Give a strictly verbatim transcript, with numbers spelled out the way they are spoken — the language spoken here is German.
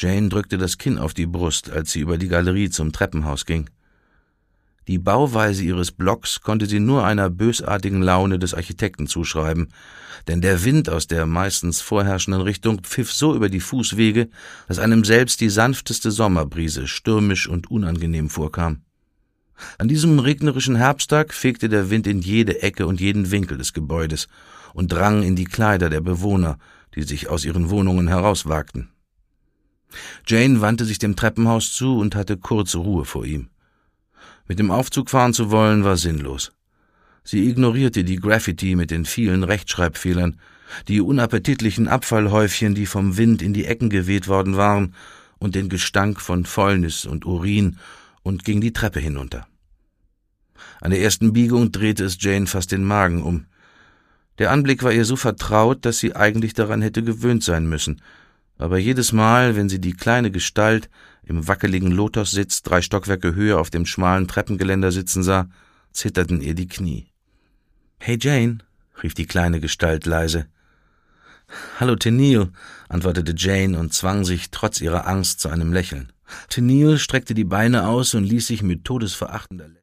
Jane drückte das Kinn auf die Brust, als sie über die Galerie zum Treppenhaus ging. Die Bauweise ihres Blocks konnte sie nur einer bösartigen Laune des Architekten zuschreiben, denn der Wind aus der meistens vorherrschenden Richtung pfiff so über die Fußwege, dass einem selbst die sanfteste Sommerbrise stürmisch und unangenehm vorkam. An diesem regnerischen Herbsttag fegte der Wind in jede Ecke und jeden Winkel des Gebäudes und drang in die Kleider der Bewohner, die sich aus ihren Wohnungen herauswagten. Jane wandte sich dem Treppenhaus zu und hatte kurze Ruhe vor ihm. Mit dem Aufzug fahren zu wollen, war sinnlos. Sie ignorierte die Graffiti mit den vielen Rechtschreibfehlern, die unappetitlichen Abfallhäufchen, die vom Wind in die Ecken geweht worden waren, und den Gestank von Fäulnis und Urin, und ging die Treppe hinunter. An der ersten Biegung drehte es Jane fast den Magen um. Der Anblick war ihr so vertraut, dass sie eigentlich daran hätte gewöhnt sein müssen, aber jedes Mal, wenn sie die kleine Gestalt im wackeligen Lotussitz drei Stockwerke höher auf dem schmalen Treppengeländer sitzen sah, zitterten ihr die Knie. »Hey Jane«, rief die kleine Gestalt leise. »Hallo Tennille«, antwortete Jane und zwang sich trotz ihrer Angst zu einem Lächeln. Tennille streckte die Beine aus und ließ sich mit todesverachtender